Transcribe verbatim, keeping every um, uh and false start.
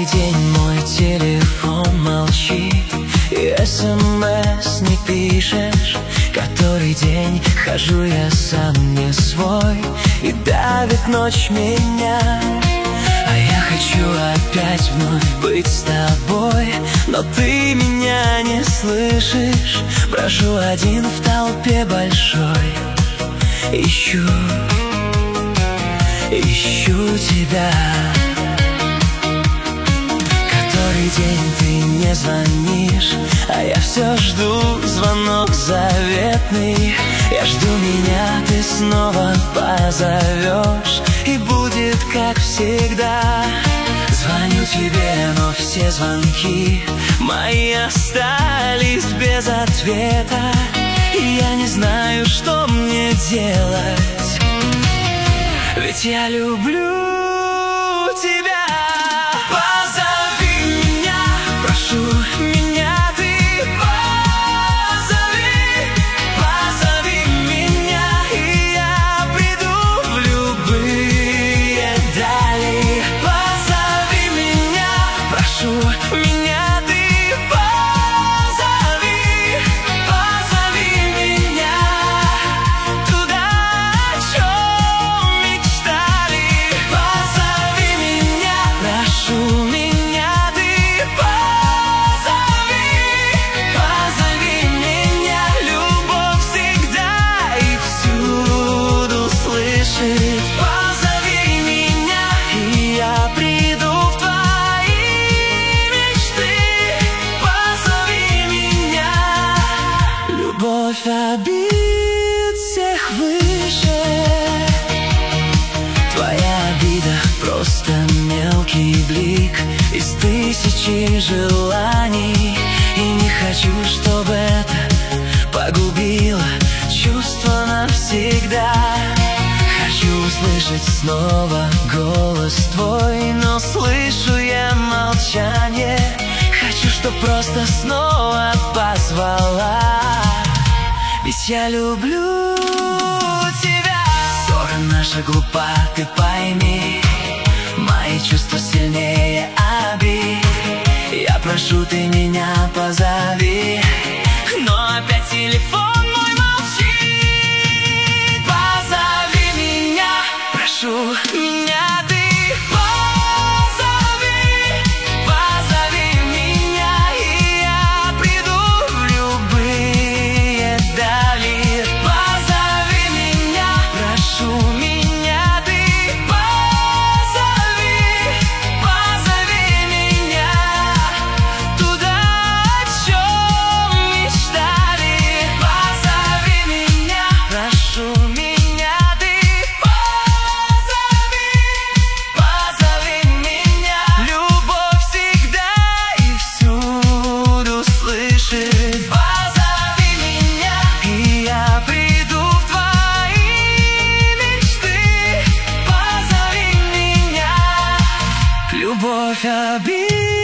день мой телефон молчит, и смс не пишешь. Который день хожу я сам не свой, и давит ночь меня. А я хочу опять вновь быть с тобой, но ты меня не слышишь. Прошу один в толпе большой, ищу, ищу тебя. Который день ты не звонишь, а я все жду звонок заветный. Я жду, меня ты снова позовешь, и будет как всегда. Звоню тебе, но все звонки мои остались без ответа, и я не знаю, что мне делать, ведь я люблю тебя. Позови меня, и я приду в твои мечты. Позови меня. Любовь обид всех выше. Твоя обида просто мелкий блик из тысячи желаний, и не хочу, чтобы это погубило чувство навсегда. Хочу услышать снова голос твой, но слышу я молчание. Хочу, чтоб просто снова позвала, ведь я люблю тебя. Ссора наша глупа, ты пойми, мои чувства сильнее обид. Я прошу, ты меня позови, но опять телефон мой молчит. Прошу меня ты позови, позови меня, и я приду в любые дали. Позови меня, прошу меня ты позови, позови меня туда, о чем мечтали. Позови меня, прошу меня ты. Любовь обид.